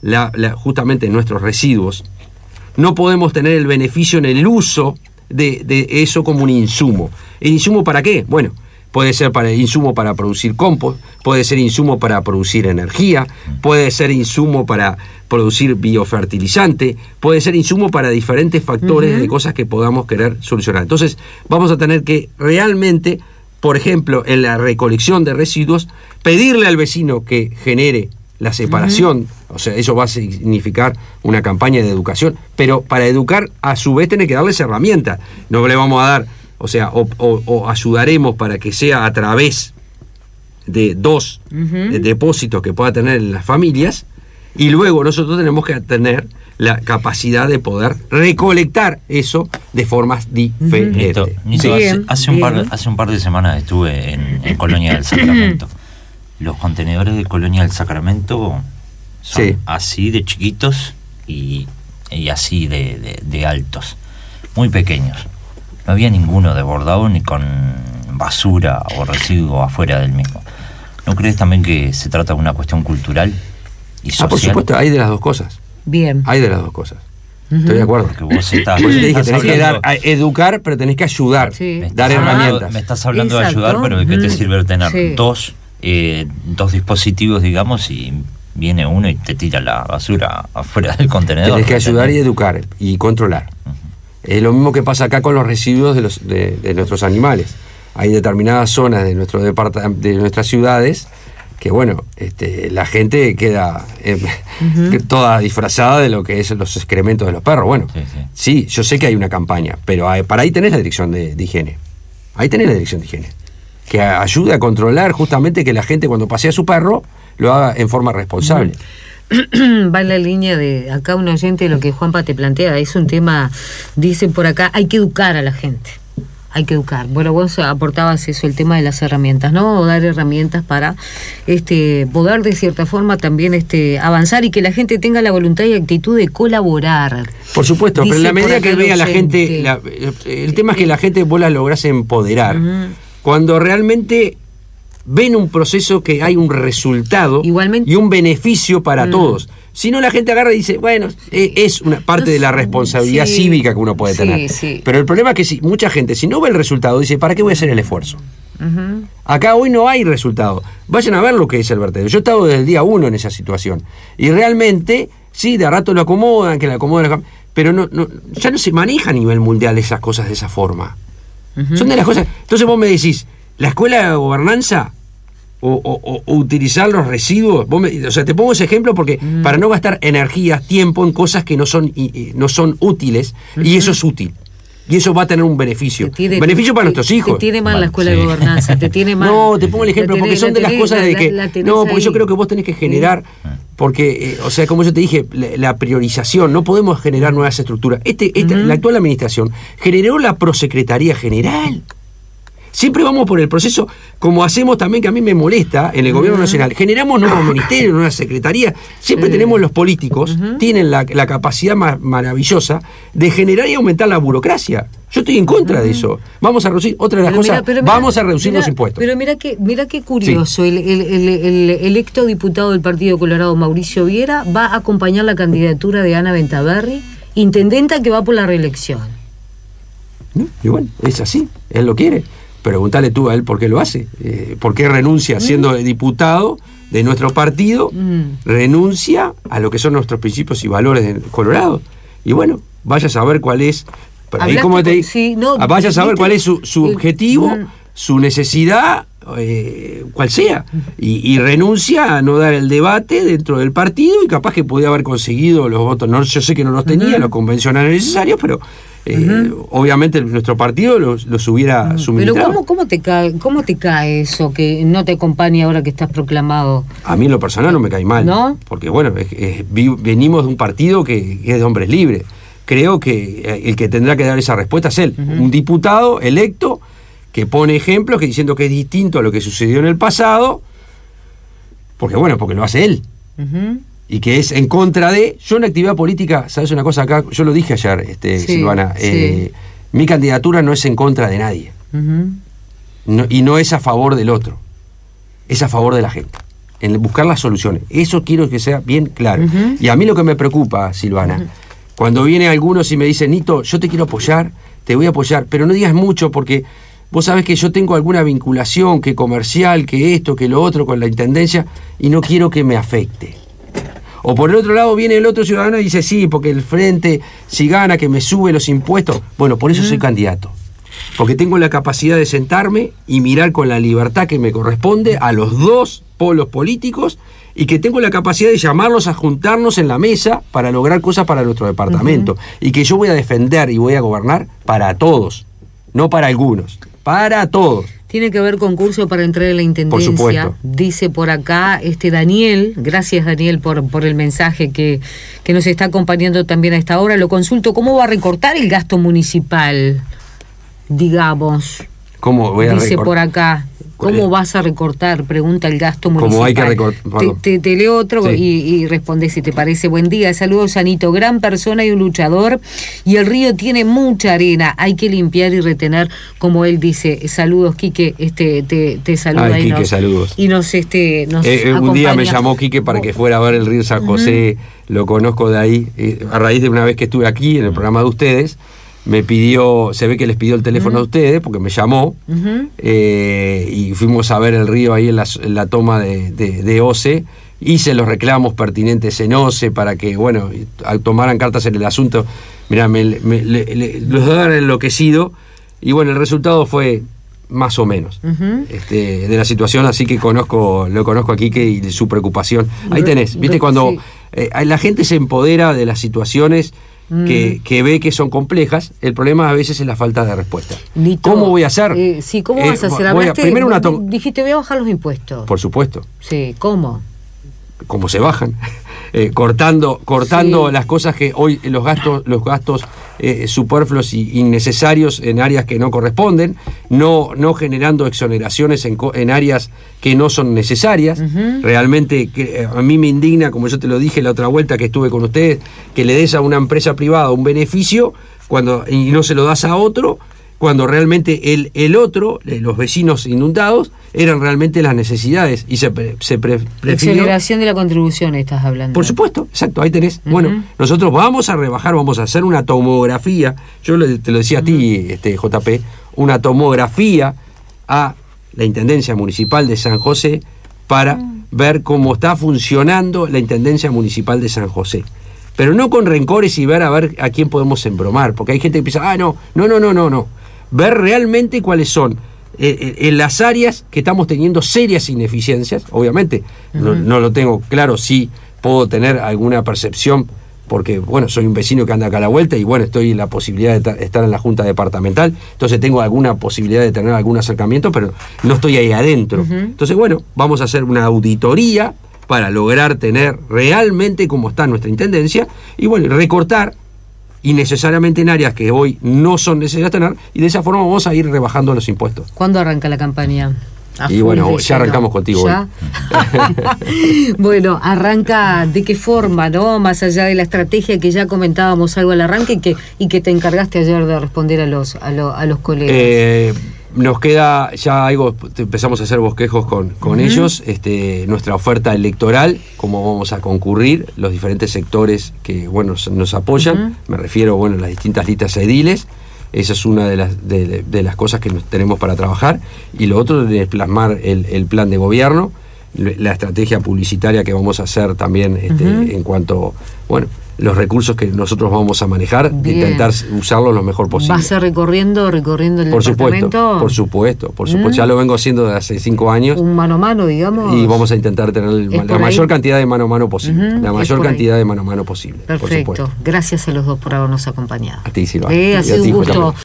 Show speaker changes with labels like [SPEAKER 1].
[SPEAKER 1] justamente nuestros residuos, no podemos tener el beneficio en el uso de eso como un insumo. ¿El insumo para qué? Bueno, puede ser insumo para producir compost, puede ser insumo para producir energía, puede ser insumo para producir biofertilizante, puede ser insumo para diferentes factores de cosas que podamos querer solucionar. Entonces, vamos a tener que realmente, por ejemplo, en la recolección de residuos, pedirle al vecino que genere la separación, o sea, eso va a significar una campaña de educación, pero para educar, a su vez, tiene que darles herramientas. No le vamos a dar, o sea, o ayudaremos para que sea a través de dos depósitos que pueda tener en las familias, y luego nosotros tenemos que tener la capacidad de poder recolectar eso de formas diferentes.
[SPEAKER 2] Nito, hace un par de semanas estuve en Colonia del Sacramento. Los contenedores de Colonia del Sacramento son así de chiquitos y así de altos, muy pequeños. No había ninguno desbordado ni con basura o residuo afuera del mismo. ¿No crees también que se trata de una cuestión cultural y social?
[SPEAKER 1] Por supuesto, hay de las dos cosas.
[SPEAKER 3] Bien.
[SPEAKER 1] Hay de las dos cosas. Estoy de acuerdo.
[SPEAKER 2] Porque vos estás,
[SPEAKER 1] por eso te dije, tenés que educar, pero tenés que ayudar, dar herramientas.
[SPEAKER 2] Me estás hablando de ayudar, pero ¿de qué te sirve tener dos dispositivos, digamos, y viene uno y te tira la basura afuera del contenedor?
[SPEAKER 1] Tenés que ayudar y educar y controlar. Es lo mismo que pasa acá con los residuos de nuestros animales. Hay determinadas zonas de nuestras ciudades que, bueno, la gente queda toda disfrazada de lo que es los excrementos de los perros. Bueno, sí, yo sé que hay una campaña, pero para ahí tenés la dirección de higiene. Ahí tenés la dirección de higiene, que ayude a controlar justamente que la gente, cuando pasea a su perro, lo haga en forma responsable.
[SPEAKER 3] Va en la línea de acá un oyente, lo que Juanpa te plantea, es un tema, dicen por acá, hay que educar a la gente, hay que educar. Bueno, vos aportabas eso, el tema de las herramientas, ¿no? O dar herramientas para poder de cierta forma también avanzar y que la gente tenga la voluntad y actitud de colaborar.
[SPEAKER 1] Por supuesto, pero en la medida que vea la gente, el tema es que la gente vos la lográs empoderar. Cuando realmente ven un proceso que hay un resultado igualmente, y un beneficio para todos. Si no, la gente agarra y dice, bueno, es una parte de la responsabilidad cívica que uno puede tener. Pero el problema es que mucha gente, si no ve el resultado, dice, ¿para qué voy a hacer el esfuerzo? Acá hoy no hay resultado. Vayan a ver lo que es el vertedero. Yo he estado desde el día 1 en esa situación. Y realmente, sí, de a rato lo acomodan, que lo acomodan, pero ya no se maneja a nivel mundial esas cosas de esa forma. Son de las cosas. Entonces vos me decís, la escuela de gobernanza o utilizar los residuos, o sea, te pongo ese ejemplo porque para no gastar energía, tiempo en cosas que no son útiles, y eso es útil. Y eso va a tener un beneficio. Beneficio para nuestros hijos.
[SPEAKER 3] Te tiene mal la escuela de gobernanza, te tiene mal.
[SPEAKER 1] No, te pongo el ejemplo porque son de las cosas de que... No, porque yo creo que vos tenés que generar, porque, o sea, como yo te dije, la priorización, no podemos generar nuevas estructuras. La actual administración generó la Prosecretaría General. Siempre vamos por el proceso, como hacemos también, que a mí me molesta, en el gobierno nacional. Generamos nuevos ministerios, nuevas secretarías. Siempre tenemos los políticos, tienen la capacidad maravillosa de generar y aumentar la burocracia. Yo estoy en contra de eso. Vamos a reducir, otra de las cosas, vamos a reducir los impuestos.
[SPEAKER 3] Pero mira qué curioso, el electo diputado del Partido Colorado, Mauricio Viera, va a acompañar la candidatura de Ana Bentaberri, intendenta que va por la reelección.
[SPEAKER 1] Y bueno, es así, él lo quiere. Preguntale tú a él por qué lo hace, por qué renuncia siendo diputado de nuestro partido, renuncia a lo que son nuestros principios y valores de Colorado. Y bueno, vaya a saber cuál es, vaya a saber cuál es su objetivo, su necesidad, cual sea, y renuncia a no dar el debate dentro del partido, y capaz que podía haber conseguido los votos. Yo sé que no los tenía, los convencionales necesarios, pero obviamente nuestro partido los hubiera suministrado.
[SPEAKER 3] Pero ¿cómo te cae eso que no te acompaña ahora que estás proclamado?
[SPEAKER 1] A mí en lo personal no me cae mal,
[SPEAKER 3] ¿no?
[SPEAKER 1] Porque bueno, venimos de un partido que es de hombres libres. Creo que el que tendrá que dar esa respuesta es él, un diputado electo que pone ejemplos, que diciendo que es distinto a lo que sucedió en el pasado, porque lo hace él. Y que es en contra de... Yo en la actividad política, ¿sabes una cosa acá? Yo lo dije ayer, Silvana, mi candidatura no es en contra de nadie. Y no es a favor del otro. Es a favor de la gente. en buscar las soluciones. Eso quiero que sea bien claro. Y a mí lo que me preocupa, Silvana, cuando vienen algunos y me dicen, Nito, yo te quiero apoyar, te voy a apoyar, pero no digas mucho porque vos sabés que yo tengo alguna vinculación, que comercial, que esto, que lo otro con la intendencia, y no quiero que me afecte. O por el otro lado viene el otro ciudadano y dice, sí, porque el frente, si gana, que me sube los impuestos. Bueno, por eso soy candidato. Porque tengo la capacidad de sentarme y mirar con la libertad que me corresponde a los dos polos políticos y que tengo la capacidad de llamarlos a juntarnos en la mesa para lograr cosas para nuestro departamento. Y que yo voy a defender y voy a gobernar para todos, no para algunos, para todos.
[SPEAKER 3] Tiene que haber concurso para entrar en la intendencia.
[SPEAKER 1] Por supuesto.
[SPEAKER 3] Dice por acá Daniel, gracias Daniel por el mensaje que nos está acompañando también a esta hora. Lo consulto, ¿cómo va a recortar el gasto municipal? Digamos.
[SPEAKER 1] ¿Cómo voy a
[SPEAKER 3] dice por acá, ¿cómo vas a recortar? Pregunta el gasto municipal.
[SPEAKER 1] ¿Cómo hay que recortar?
[SPEAKER 3] Te leo otro
[SPEAKER 1] sí.
[SPEAKER 3] y responde si te parece. Buen día, saludos Anito, gran persona y un luchador, y el río tiene mucha arena, hay que limpiar y retener, como él dice. Saludos, Quique, te saluda.
[SPEAKER 1] Quique, saludos.
[SPEAKER 3] Y nos
[SPEAKER 1] un día me llamó Quique para que fuera a ver el río San José, lo conozco de ahí, a raíz de una vez que estuve aquí en el programa de ustedes. Me pidió, se ve que les pidió el teléfono a ustedes porque me llamó y fuimos a ver el río ahí en la toma de OCE. Hice los reclamos pertinentes en OCE para que, bueno, tomaran cartas en el asunto. Mirá, los daban enloquecido y bueno, el resultado fue más o menos de la situación, así que lo conozco aquí y su preocupación. Ahí tenés, viste, cuando la gente se empodera de las situaciones que ve que son complejas, el problema a veces es la falta de respuesta.
[SPEAKER 3] Nito,
[SPEAKER 1] ¿cómo voy a hacer?
[SPEAKER 3] Sí, ¿cómo vas a hacer?
[SPEAKER 1] Primero
[SPEAKER 3] dijiste, voy a bajar los impuestos.
[SPEAKER 1] Por supuesto.
[SPEAKER 3] Sí, ¿cómo?
[SPEAKER 1] ¿Cómo se bajan? Cortando sí. Las cosas que hoy, los gastos superfluos y innecesarios en áreas que no corresponden, no generando exoneraciones en áreas que no son necesarias. Realmente a mí me indigna, como yo te lo dije la otra vuelta que estuve con ustedes, que le des a una empresa privada un beneficio y no se lo das a otro, cuando realmente el otro, los vecinos inundados, eran realmente las necesidades y se prefirió...
[SPEAKER 3] Exoneración de la contribución estás hablando.
[SPEAKER 1] Por supuesto, exacto, ahí tenés. Bueno, nosotros vamos a rebajar, vamos a hacer una tomografía, yo te lo decía a ti, JP, una tomografía a la Intendencia Municipal de San José para ver cómo está funcionando la Intendencia Municipal de San José. Pero no con rencores y ver a quién podemos embromar, porque hay gente que piensa, no. Ver realmente cuáles son en las áreas que estamos teniendo serias ineficiencias. Obviamente no lo tengo claro, sí puedo tener alguna percepción porque bueno, soy un vecino que anda acá a la vuelta y bueno, estoy en la posibilidad de estar en la Junta Departamental, entonces tengo alguna posibilidad de tener algún acercamiento, pero no estoy ahí adentro. Entonces bueno, vamos a hacer una auditoría para lograr tener realmente cómo está nuestra intendencia y bueno, recortar innecesariamente en áreas que hoy no son necesarias tener, y de esa forma vamos a ir rebajando los impuestos.
[SPEAKER 3] ¿Cuándo arranca la campaña?
[SPEAKER 1] Y bueno, ya arrancamos contigo.
[SPEAKER 3] ¿Ya? Bueno, arranca de qué forma, ¿no? Más allá de la estrategia que ya comentábamos algo al arranque y que te encargaste ayer de responder a los colegas.
[SPEAKER 1] Nos queda ya algo, empezamos a hacer bosquejos con ellos, nuestra oferta electoral, cómo vamos a concurrir, los diferentes sectores que bueno nos apoyan, me refiero bueno a las distintas listas ediles. Esa es una de las cosas que tenemos para trabajar, y lo otro es plasmar el plan de gobierno, la estrategia publicitaria que vamos a hacer también en cuanto, bueno, los recursos que nosotros vamos a manejar, de intentar usarlos lo mejor posible.
[SPEAKER 3] ¿Vas a recorriendo el departamento?
[SPEAKER 1] Por supuesto. Ya lo vengo haciendo desde hace 5 años.
[SPEAKER 3] Un mano a mano, digamos.
[SPEAKER 1] Y vamos a intentar tener la mayor cantidad de mano a mano posible. La mayor cantidad de mano a mano posible.
[SPEAKER 3] Perfecto. Gracias a los dos por habernos acompañado.
[SPEAKER 1] A ti, Silvana.
[SPEAKER 3] Ha sido un gusto.